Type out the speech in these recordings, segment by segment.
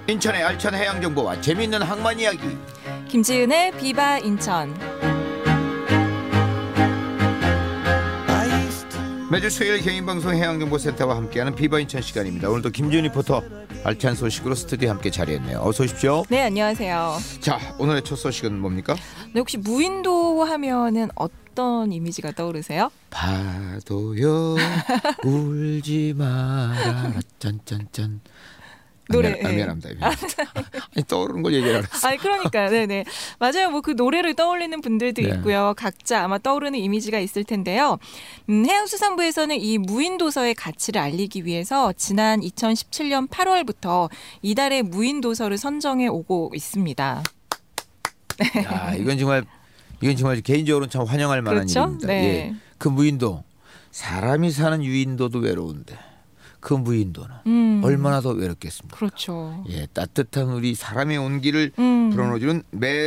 인천의 알찬 해양정보와 재미있는 항만 이야기. 김지은의 비바 인천. 매주 수요일 개인방송 해양정보센터와 함께하는 비바 인천 시간입니다. 오늘도 김지은 리포터 알찬 소식으로 스튜디오에 함께 자리했네요. 어서 오십시오. 네, 안녕하세요. 자, 오늘의 첫 소식은 뭡니까? 네, 혹시 무인도 하면은 어떤 이미지가 떠오르세요? 파도요 울지 마라 짠짠짠. 노래. 미안합니다. 아니, 떠오르는 걸 얘기를 알았어. 아, 그러니까요. 네네. 맞아요. 뭐 그 노래를 떠올리는 분들도 네. 있고요. 각자 아마 떠오르는 이미지가 있을 텐데요. 해양수산부에서는 이 무인도서의 가치를 알리기 위해서 지난 2017년 8월부터 이달의 무인도서를 선정해 오고 있습니다. 야, 이건 정말 개인적으로는 참 환영할 만한 그렇죠? 일입니다. 네. 예. 그 무인도, 사람이 사는 유인도도 외로운데 그 무인도는 얼마나 더 외롭겠습니까? 그렇죠. 예, 따뜻한 우리 사람의 온기를 불어넣어주는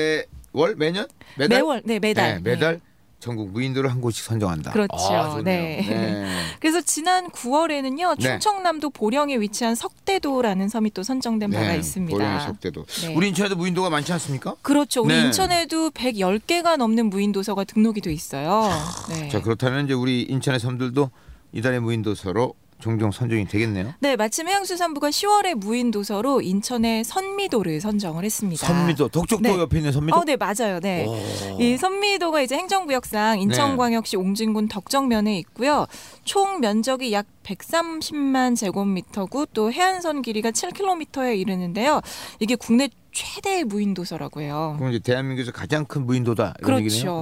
매달? 네, 매달. 매달 전국 무인도를 한 곳씩 선정한다. 그렇죠. 좋네요. 네. 네. 그래서 지난 9월에는요. 네. 충청남도 보령에 위치한 석대도라는 섬이 또 선정된 바가 있습니다. 보령의 석대도. 네. 우리 인천에도 무인도가 많지 않습니까? 그렇죠. 우리 네. 인천에도 110개가 넘는 무인도서가 등록이 돼 있어요. 네. 자, 그렇다면 이제 우리 인천의 섬들도 이달의 무인도서로 종종 선정이 되겠네요. 네, 마침 해양수산부가 10월에 무인도서로 인천의 선미도를 선정을 했습니다. 선미도, 독촉도 네. 옆에 있는 선미도? 네, 맞아요. 네. 오. 이 선미도가 이제 행정구역상 인천광역시 옹진군 덕정면에 있고요. 총 면적이 약 130만 제곱미터고 또 해안선 길이가 7km에 이르는데요. 이게 국내 최대의 무인도서라고 해요. 그럼 이제 대한민국에서 가장 큰 무인도다 이런 그렇죠. 얘기네요.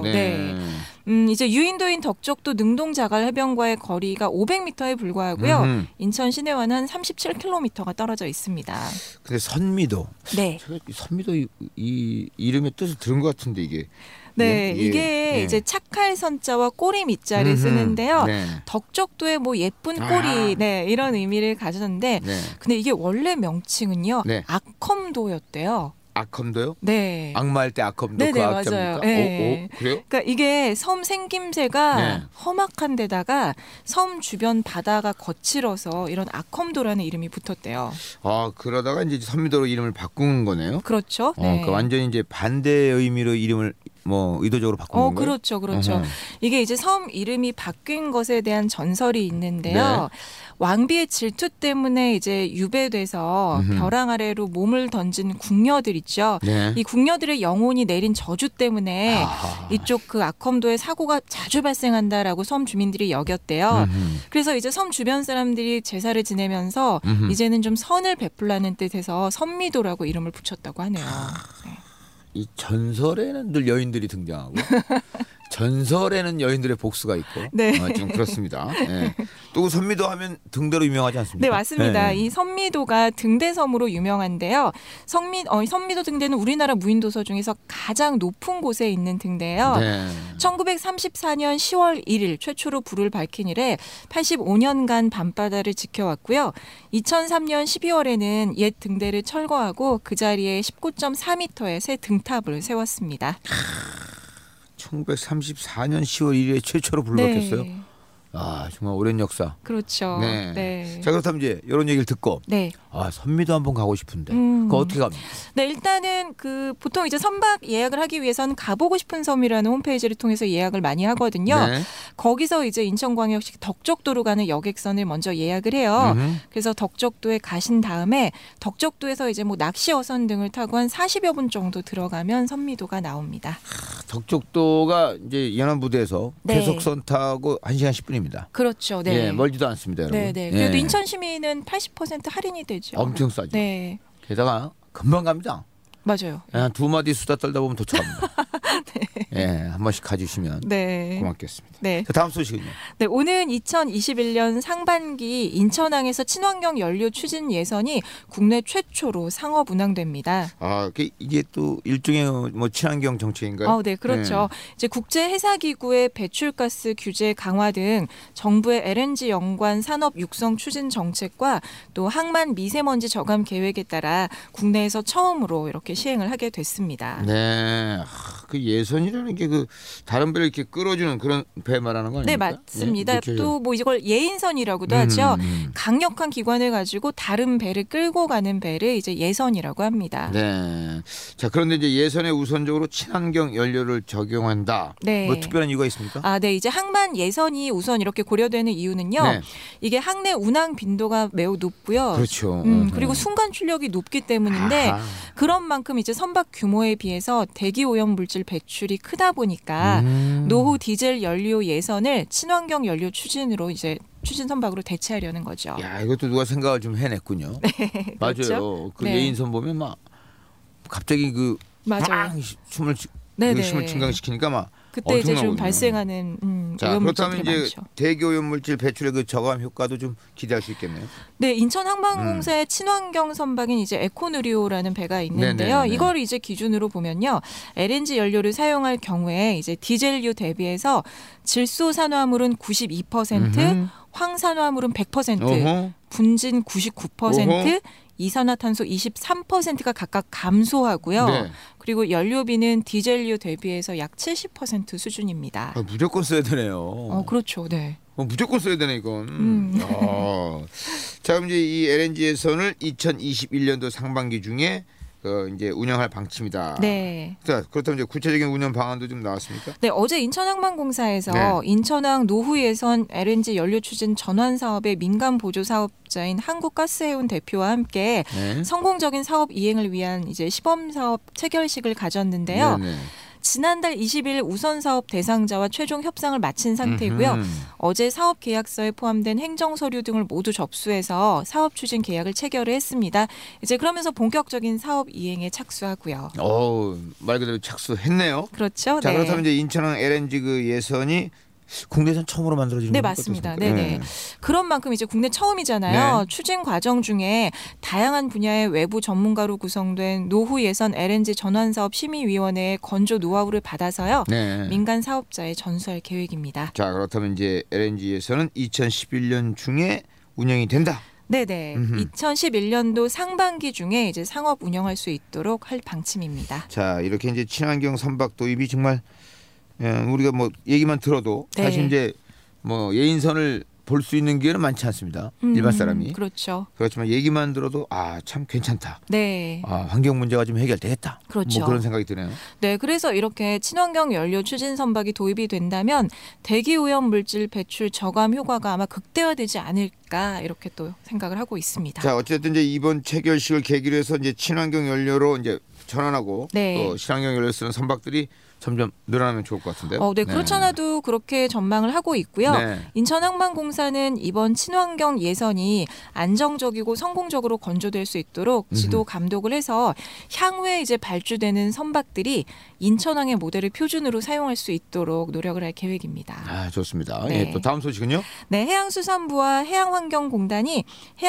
네. 이제 유인도인 덕적도 능동자갈 해변과의 거리가 500m에 불과하고요. 인천 시내와는 한 37km가 떨어져 있습니다. 근데 선미도. 네. 제가 이 선미도 이 이름의 뜻을 들은 것 같은데 이게. 네, 예, 이게 예. 이제 착할 선자와 꼬리 밑자를 쓰는데요. 네. 덕적도의 뭐 예쁜 꼬리, 네, 이런 의미를 가졌는데, 네. 근데 이게 원래 명칭은요, 네. 악컴도였대요. 악컴도요? 네. 악마할 때 악컴도 네네, 그 맞아요. 악자입니까? 네. 그래요? 그러니까 이게 섬 생김새가 네. 험악한 데다가 섬 주변 바다가 거칠어서 이런 악컴도라는 이름이 붙었대요. 아, 그러다가 이제 선미도로 이름을 바꾼 거네요. 그렇죠. 네. 그러니까 완전히 이제 반대의 의미로 이름을 뭐 의도적으로 바꾼 건가요? 그렇죠, 그렇죠. 어허. 이게 이제 섬 이름이 바뀐 것에 대한 전설이 있는데요. 왕비의 질투 때문에 이제 유배돼서 벼랑 아래로 몸을 던진 궁녀들 있죠. 네. 이 궁녀들의 영혼이 내린 저주 때문에 아하. 이쪽 그 악컴도에 사고가 자주 발생한다라고 섬 주민들이 여겼대요. 그래서 이제 섬 주변 사람들이 제사를 지내면서 이제는 좀 선을 베풀라는 뜻에서 선미도라고 이름을 붙였다고 하네요. 네. 이 전설에는 늘 여인들이 등장하고 전설에는 여인들의 복수가 있고 네. 좀 그렇습니다. 네. 또 선미도 하면 등대로 유명하지 않습니까? 네, 맞습니다. 네. 이 선미도가 등대섬으로 유명한데요. 선미도 등대는 우리나라 무인도서 중에서 가장 높은 곳에 있는 등대예요. 네. 1934년 10월 1일 최초로 불을 밝힌 이래 85년간 밤바다를 지켜왔고요. 2003년 12월에는 옛 등대를 철거하고 그 자리에 19.4m의 새 등탑을 세웠습니다. 1934년 10월 1일에 최초로 불을 밝혔어요. 네. 아, 정말 오랜 역사. 그렇죠. 네. 네. 자, 그렇다면 이제 이런 얘기를 듣고 네. 아, 선미도 한번 가고 싶은데 그거 어떻게 갑니까? 네, 일단은 그 보통 이제 선박 예약을 하기 위해서는 가보고 싶은 섬이라는 홈페이지를 통해서 예약을 많이 하거든요. 네. 거기서 이제 인천광역시 덕적도로 가는 여객선을 먼저 예약을 해요. 그래서 덕적도에 가신 다음에 덕적도에서 이제 뭐 낚시 어선 등을 타고 한 40여 분 정도 들어가면 선미도가 나옵니다. 덕적도가 이제 연안부두에서 네. 계속선 타고 1시간 10분입니다. 그렇죠. 네. 예, 멀지도 않습니다, 여러분. 네, 네. 그래도 인천 시민은 80% 할인이 되죠. 엄청 싸죠. 네. 게다가 금방 갑니다. 맞아요. 한 두 마디 수다 떨다 보면 도착합니다. 예, 한 번씩 가주시면 네. 고맙겠습니다. 네. 자, 다음 소식은요. 네, 오는 2021년 상반기 인천항에서 친환경 연료 추진 예선이 국내 최초로 상업 운항됩니다. 아, 이게 또 일종의 뭐 친환경 정책인가요? 네, 그렇죠. 이제 국제해사기구의 배출가스 규제 강화 등 정부의 LNG 연관 산업 육성 추진 정책과 또 항만 미세먼지 저감 계획에 따라 국내에서 처음으로 이렇게 시행을 하게 됐습니다. 네, 그 예선이라는 게 그 다른 배를 이렇게 끌어주는 그런 배 말하는 거 아닙니까? 네, 맞습니다. 예? 또 뭐 이걸 예인선이라고도 하죠. 강력한 기관을 가지고 다른 배를 끌고 가는 배를 이제 예선이라고 합니다. 네. 자, 그런데 이제 예선에 우선적으로 친환경 연료를 적용한다. 네. 뭐 특별한 이유가 있습니까? 아, 네. 이제 항만 예선이 우선 이렇게 고려되는 이유는요. 네. 이게 항내 운항 빈도가 매우 높고요. 그렇죠. 그리고 순간 출력이 높기 때문인데 아하. 그런 만큼 이제 선박 규모에 비해서 대기 오염 물질 배출이 크다 보니까 노후 디젤 연료 예선을 친환경 연료 추진으로 이제 추진 선박으로 대체하려는 거죠. 야, 이것도 누가 생각을 좀 해냈군요. 맞아요. 그렇죠? 그 네. 예인선 보면 막 갑자기 그 맞아요. 막 춤을 네네. 힘을 증강시키니까 막 그때 이제 좀 엄청나거든요. 발생하는 자, 오염 그렇다면 물질들이 이제 많죠. 대기 오염 물질 배출의 그 저감 효과도 좀 기대할 수 있겠네요. 네, 인천항만공사의 친환경 선박인 이제 에코누리오라는 배가 있는데요. 네네네. 이걸 이제 기준으로 보면요, LNG 연료를 사용할 경우에 이제 디젤유 대비해서 질소산화물은 92%, 황산화물은 100%, 어허. 분진 99%, 어허. 이산화탄소 23%가 각각 감소하고요. 네. 그리고 연료비는 디젤유 대비해서 약 70% 수준입니다. 아, 무조건 써야 되네요. 그렇죠. 네. 무조건 써야 되네 이건. 자, 그럼 이제 이 LNG 예선을 2021년도 상반기 중에 이제 운영할 방침이다. 네. 자, 그렇다면 이제 구체적인 운영 방안도 좀 나왔습니까? 네, 어제 인천항만공사에서 네. 인천항 노후 예선 LNG 연료 추진 전환 사업의 민간 보조 사업자인 한국가스해운 대표와 함께 네. 성공적인 사업 이행을 위한 이제 시범 사업 체결식을 가졌는데요. 네네. 지난달 20일 우선 사업 대상자와 최종 협상을 마친 상태고요. 어제 사업 계약서에 포함된 행정 서류 등을 모두 접수해서 사업 추진 계약을 체결을 했습니다. 이제 그러면서 본격적인 사업 이행에 착수하고요. 말 그대로 착수했네요. 그렇죠. 자, 네. 그렇다면 이제 인천항 LNG 그 예선이 국내에선 처음으로 만들어지는 네, 겁니까? 맞습니다. 어떻습니까? 네네. 그런 만큼 이제 국내 처음이잖아요. 네. 추진 과정 중에 다양한 분야의 외부 전문가로 구성된 노후 예선 LNG 전환 사업 심의위원회의 건조 노하우를 받아서요. 네. 민간 사업자에 전수할 계획입니다. 자, 그렇다면 이제 LNG 예선은 2011년 중에 운영이 된다. 네네. 2011년도 상반기 중에 이제 상업 운영할 수 있도록 할 방침입니다. 자, 이렇게 이제 친환경 선박 도입이 정말 우리가 뭐 얘기만 들어도 네. 사실 이제 뭐 예인선을 볼 수 있는 기회는 많지 않습니다. 일반 사람이. 그렇죠. 그렇지만 얘기만 들어도 참 괜찮다. 네. 환경 문제가 좀 해결되겠다. 그렇죠. 뭐 그런 생각이 드네요. 네, 그래서 이렇게 친환경 연료 추진 선박이 도입이 된다면 대기 오염 물질 배출 저감 효과가 아마 극대화되지 않을까 이렇게 또 생각을 하고 있습니다. 자, 어쨌든 이제 이번 체결식을 계기로 해서 이제 친환경 연료로 이제 전환하고 네. 또 친환경 연료를 쓰는 선박들이 점점 늘어나면 좋을 것 같은데요. 네, 그렇잖아도 그렇게 전망을 하고 있고요. 네. 인천항만공사는 이번 친환경 예선이 안정적이고 성공적으로 건조될 수 있도록 지도 감독을 해서 향후에 이제 발주되는 선박들이 인천항의 모델을 표준으로 사용할 수 있도록 노력을 할 계획입니다. 좋습니다. 네. 예, 또 다음 소식은요? 네, 해양수산부와 해양환경공단이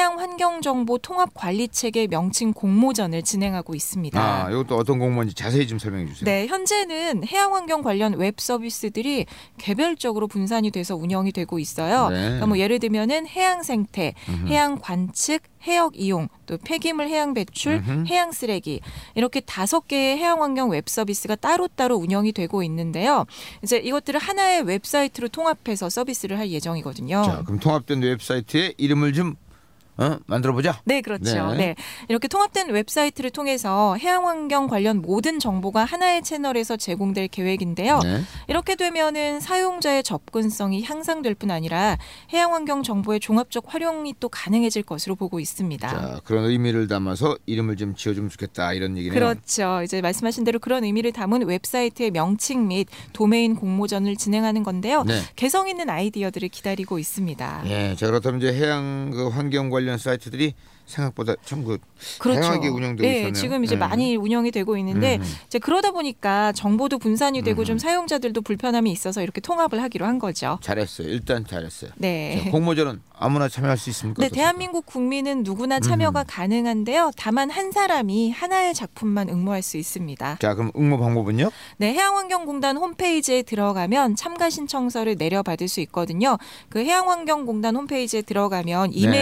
해양환경정보통합관리체계 명칭 공모전을 진행하고 있습니다. 이것도 어떤 공모인지 자세히 좀 설명해 주세요. 네, 현재는 해양환경 관련 웹 서비스들이 개별적으로 분산이 돼서 운영이 되고 있어요. 네. 그러니까 뭐 예를 들면은 해양 생태, 해양 관측, 해역 이용, 또 폐기물 해양 배출, 해양 쓰레기 이렇게 5개의 해양환경 웹 서비스가 따로따로 운영이 되고 있는데요. 이제 이것들을 하나의 웹사이트로 통합해서 서비스를 할 예정이거든요. 자, 그럼 통합된 웹사이트에 이름을 좀 만들어 보자. 네, 그렇죠. 네. 네. 이렇게 통합된 웹사이트를 통해서 해양환경 관련 모든 정보가 하나의 채널에서 제공될 계획인데요. 네. 이렇게 되면은 사용자의 접근성이 향상될 뿐 아니라 해양환경 정보의 종합적 활용이 또 가능해질 것으로 보고 있습니다. 자, 그런 의미를 담아서 이름을 좀 지어주면 좋겠다 이런 얘기네요. 그렇죠. 이제 말씀하신 대로 그런 의미를 담은 웹사이트의 명칭 및 도메인 공모전을 진행하는 건데요. 네. 개성 있는 아이디어들을 기다리고 있습니다. 예, 자, 그렇다면 이제 해양 환경 관련 사이트들이 생각보다 참 그렇죠. 다양하게 운영되고 네, 있었네요. 지금 이제 많이 운영이 되고 있는데 이제 그러다 보니까 정보도 분산이 되고 좀 사용자들도 불편함이 있어서 이렇게 통합을 하기로 한 거죠. 잘했어요. 일단 잘했어요. 네. 자, 공모전은 아무나 참여할 수 있습니까? 네, 어떻습니까? 대한민국 국민은 누구나 참여가 가능한데요. 다만 한 사람이 하나의 작품만 응모할 수 있습니다. 자, 그럼 응모 방법은요? 네, 해양환경공단 홈페이지에 들어가면 참가 신청서를 내려받을 수 있거든요. 그 해양환경공단 홈페이지에 들어가면 이메일 네. 주소도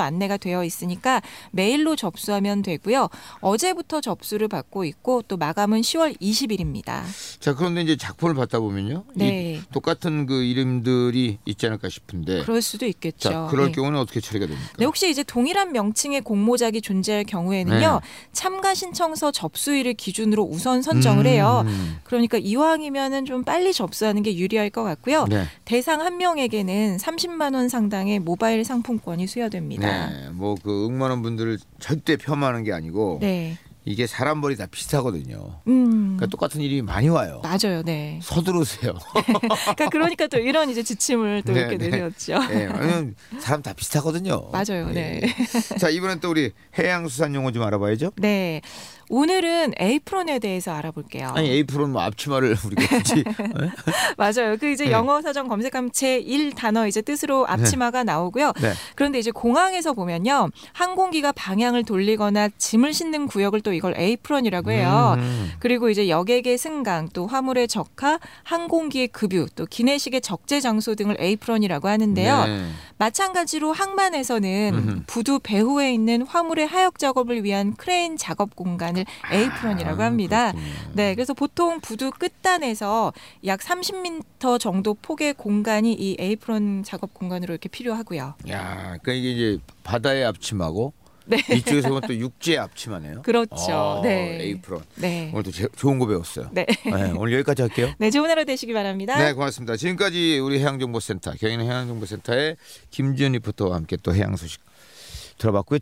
안내가 되어 있으니까 메일로 접수하면 되고요. 어제부터 접수를 받고 있고 또 마감은 10월 20일입니다. 자, 그런데 이제 작품을 받다 보면요. 네. 똑같은 그 이름들이 있지 않을까 싶은데. 그럴 수도 있겠죠. 자, 그럴 네. 경우는 어떻게 처리가 됩니까? 네, 혹시 이제 동일한 명칭의 공모작이 존재할 경우에는요. 참가 신청서 접수일을 기준으로 우선 선정을 해요. 그러니까 이왕이면은 좀 빨리 접수하는 게 유리할 것 같고요. 네. 대상 한 명에게는 30만 원 상당의 모바일 상품권이 수여됩니다. 네. 뭐 그 응모하는 분들을 절대 폄하하는 게 아니고 네. 이게 사람 머리 다 비슷하거든요. 그러니까 똑같은 일이 많이 와요. 맞아요. 네. 서두르세요. 그러니까 또 이런 이제 지침을 또 네, 이렇게 네. 내렸죠. 네, 왜냐면 사람 다 비슷하거든요. 맞아요. 네. 자, 이번엔 또 우리 해양수산 용어 좀 알아봐야죠. 네. 오늘은 에이프론에 대해서 알아볼게요. 아니, 에이프론 뭐 앞치마를 우리가 굳이 맞아요. 그 이제 네. 영어 사전 검색하면 제1 단어 이제 뜻으로 앞치마가 나오고요. 네. 그런데 이제 공항에서 보면요. 항공기가 방향을 돌리거나 짐을 싣는 구역을 또 이걸 에이프론이라고 해요. 그리고 이제 여객의 승강, 또 화물의 적하, 항공기의 급유, 또 기내식의 적재 장소 등을 에이프론이라고 하는데요. 네. 마찬가지로 항만에서는 부두 배후에 있는 화물의 하역 작업을 위한 크레인 작업 공간을 에이프론이라고 합니다. 그렇군요. 네, 그래서 보통 부두 끝단에서 약 30m 정도 폭의 공간이 이 에이프론 작업 공간으로 이렇게 필요하고요. 야, 그러니까 이게 이제 바다의 앞치마고 네. 이쪽에서 보면 또 육지의 앞치마네요. 그렇죠. 네. 에이프론. 네. 오늘도 좋은 거 배웠어요. 네. 네, 오늘 여기까지 할게요. 네, 좋은 하루 되시기 바랍니다. 네, 고맙습니다. 지금까지 우리 해양정보센터, 경인해양정보센터의 김지연 리포터와 함께 또 해양 소식 들어봤고요.